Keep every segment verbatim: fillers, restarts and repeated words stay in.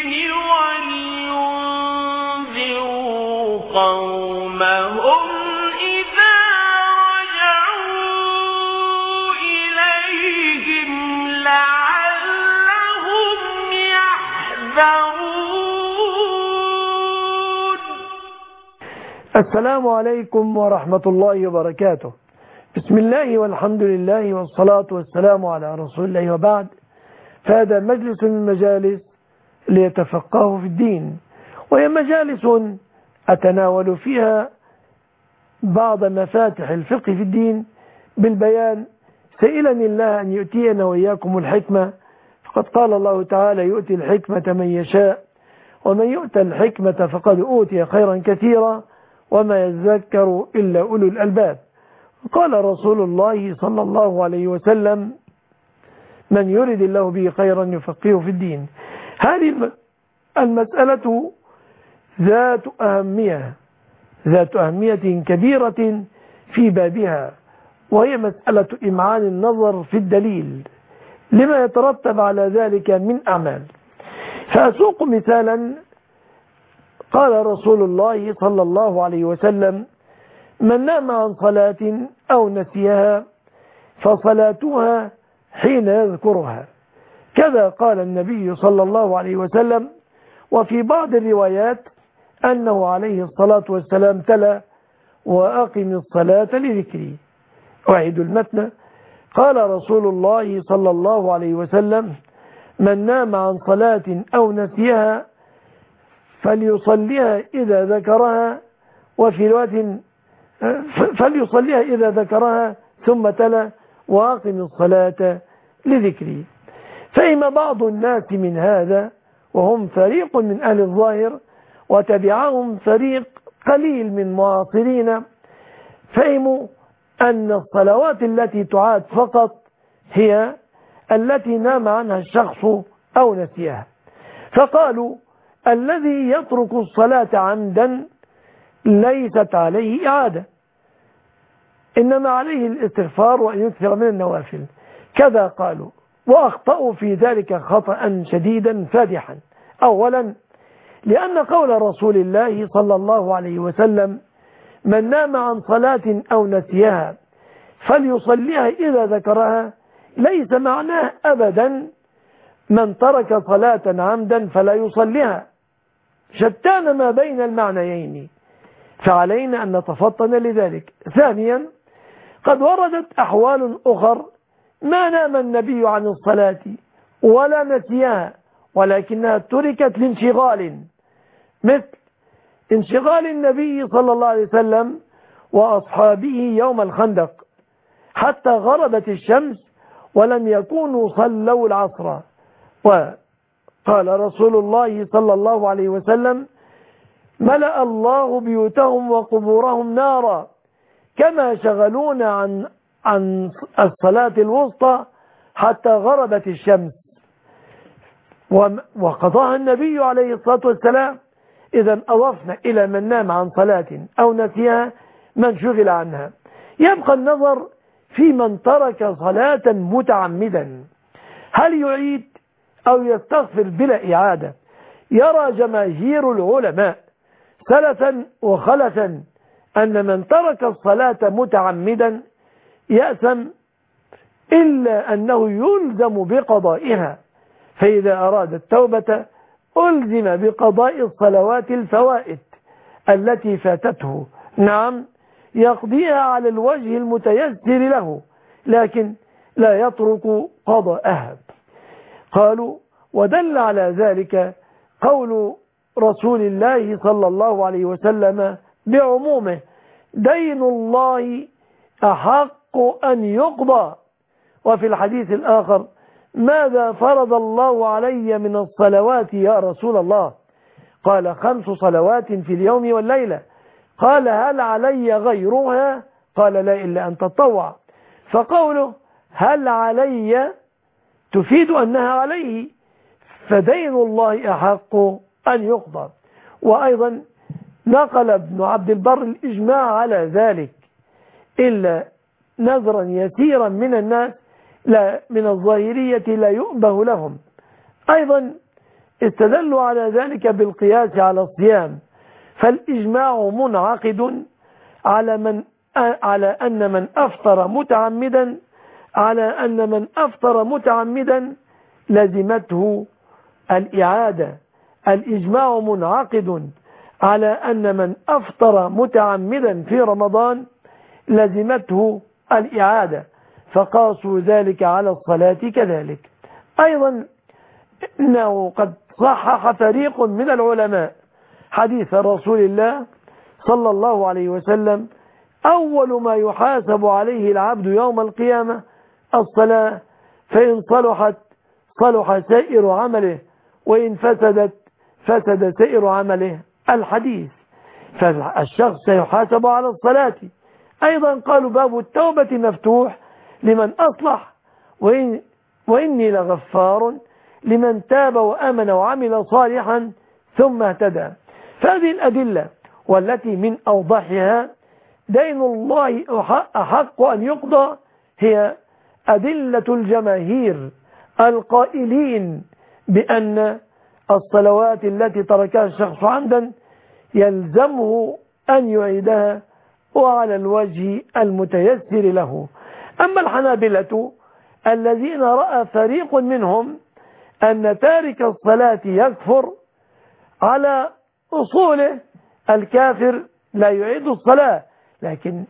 ولينذروا قومهم إذا رجعوا إليهم لعلهم يحذرون. السلام عليكم ورحمة الله وبركاته. بسم الله والحمد لله والصلاة والسلام على رسول الله، وبعد، فهذا مجلس من مجالس ليتفقهوا في الدين، وهي مجالس أتناول فيها بعض مفاتح الفقه في الدين بالبيان، سائلني الله أن يؤتينا وإياكم الحكمة، فقد قال الله تعالى: يؤتي الحكمة من يشاء ومن يؤتى الحكمة فقد أوتي خيرا كثيرا وما يذكر إلا أولو الألباب. قال رسول الله صلى الله عليه وسلم: من يرد الله به خيرا يفقهه في الدين. هذه المسألة ذات أهمية ذات أهمية كبيرة في بابها، وهي مسألة إمعان النظر في الدليل لما يترتب على ذلك من أعمال. فأسوق مثالا. قال رسول الله صلى الله عليه وسلم: من نام عن صلاة أو نسيها فصلاتها حين يذكرها. كذا قال النبي صلى الله عليه وسلم. وفي بعض الروايات أنه عليه الصلاة والسلام تلا: وأقم الصلاة لذكري. أعيد المتن. قال رسول الله صلى الله عليه وسلم: من نام عن صلاة أو نسيها فليصليها إذا ذكرها، وفي رواية فليصليها إذا ذكرها، ثم تلا: وأقم الصلاة لذكري. فهم بعض الناس من هذا، وهم فريق من أهل الظاهر، وتبعهم فريق قليل من معاصرين، فهموا أن الصلوات التي تعاد فقط هي التي نام عنها الشخص أو نسيها، فقالوا: الذي يترك الصلاة عمدا ليست عليه إعادة، إنما عليه الاستغفار وأن يكثر من النوافل. كذا قالوا، وأخطأوا في ذلك خطأ شديدا فادحا. أولا، لأن قول رسول الله صلى الله عليه وسلم: من نام عن صلاة أو نسيها فليصليها إذا ذكرها، ليس معناه أبدا من ترك صلاة عمدا فلا يصليها، شتان ما بين المعنيين، فعلينا أن نتفطن لذلك. ثانيا، قد وردت أحوال أخر ما نام النبي عن الصلاة ولا نسيها، ولكنها تركت لانشغال، مثل انشغال النبي صلى الله عليه وسلم وأصحابه يوم الخندق حتى غربت الشمس ولم يكونوا صلوا العصر. وقال رسول الله صلى الله عليه وسلم: ملأ الله بيوتهم وقبورهم نارا كما شغلونا عن عن الصلاة الوسطى حتى غربت الشمس، وقضاها النبي عليه الصلاة والسلام. إذا أضفنا إلى من نام عن صلاة أو نسيها من شغل عنها. يبقى النظر في من ترك صلاة متعمدا، هل يعيد أو يستغفر بلا إعادة؟ يرى جماهير العلماء سلفا وخلفا أن من ترك الصلاة متعمدا يأثم، إلا أنه يلزم بقضائها، فإذا أراد التوبة ألزم بقضاء الصلوات الفوائت التي فاتته. نعم، يقضيها على الوجه المتيسر له، لكن لا يترك قضاءها. قالوا: ودل على ذلك قول رسول الله صلى الله عليه وسلم بعمومه: دين الله أحق أن يقضى. وفي الحديث الآخر: ماذا فرض الله علي من الصلوات يا رسول الله؟ قال: خمس صلوات في اليوم والليلة. قال: هل علي غيرها؟ قال: لا، إلا أن تطوع. فقوله هل علي تفيد أنها عليه، فدين الله أحق أن يقضى. وأيضا نقل ابن عبد البر الإجماع على ذلك، إلا نظرا يسيرا من الناس لا من الظاهرية لا يؤبه لهم. أيضا استدلوا على ذلك بالقياس على الصيام، فالإجماع منعقد على من على أن من أفطر متعمدا على أن من أفطر متعمدا لزمته الإعادة. الإجماع منعقد على أن من أفطر متعمدا في رمضان لزمته الإعادة، فقاسوا ذلك على الصلاة كذلك. أيضا إنه قد صحح فريق من العلماء حديث رسول الله صلى الله عليه وسلم: أول ما يحاسب عليه العبد يوم القيامة الصلاة، فإن صلحت صلح سائر عمله، وإن فسدت فسد سائر عمله. الحديث، فالشخص سيحاسب على الصلاة. أيضا قالوا باب التوبة مفتوح لمن أصلح، وإن وإني لغفار لمن تاب وآمن وعمل صالحا ثم اهتدى. فهذه الأدلة والتي من أوضحها دين الله أحق أن يقضى هي أدلة الجماهير القائلين بأن الصلوات التي تركها الشخص عمدا يلزمه أن يعيدها وعلى الوجه المتيسر له. أما الحنابلة الذين رأى فريق منهم أن تارك الصلاة يكفر، على أصوله الكافر لا يعيد الصلاة، لكن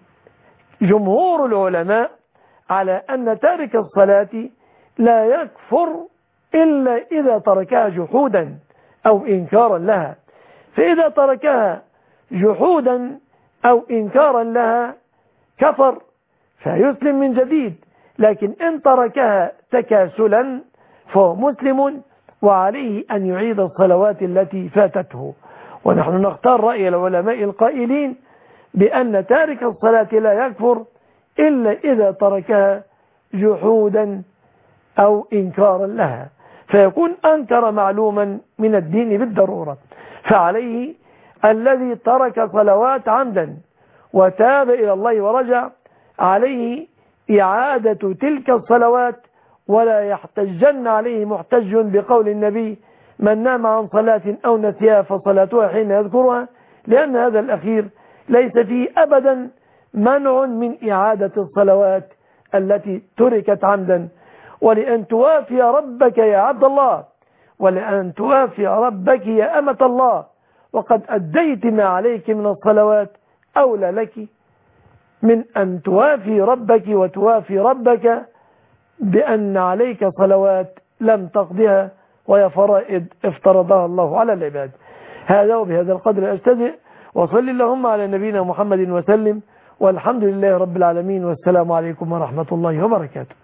جمهور العلماء على أن تارك الصلاة لا يكفر إلا إذا تركها جحودا أو إنكارا لها. فإذا تركها جحودا أو إنكارا لها كفر فيسلم من جديد، لكن إن تركها تكاسلا فهو مسلم وعليه أن يعيد الصلوات التي فاتته. ونحن نختار رأي العلماء القائلين بأن تارك الصلاة لا يكفر إلا إذا تركها جحودا أو إنكارا لها، فيكون أنكر معلوما من الدين بالضرورة. فعليه الذي ترك صلوات عمدا وتاب إلى الله ورجع عليه إعادة تلك الصلوات، ولا يحتجن عليه محتج بقول النبي: من نام عن صلاة أو نسيها فصلاتها حين يذكرها، لأن هذا الأخير ليس فيه أبدا منع من إعادة الصلوات التي تركت عمدا. ولأن توافي ربك يا عبد الله، ولأن توافي ربك يا أمة الله، وقد أديت ما عليك من الصلوات، أولى لك من أن توافي ربك وتوافي ربك بأن عليك صلوات لم تقضها وهي فرائض افترضها الله على العباد. هذا وبهذا القدر أجتزئ، وصل اللهم على نبينا محمد وسلم، والحمد لله رب العالمين، والسلام عليكم ورحمة الله وبركاته.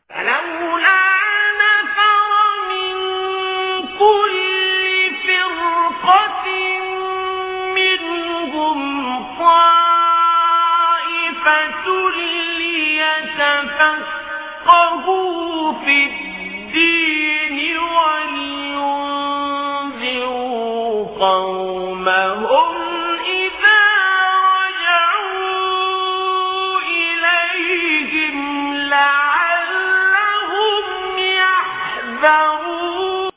ليتفقهوا في الدين ولينذروا قومهم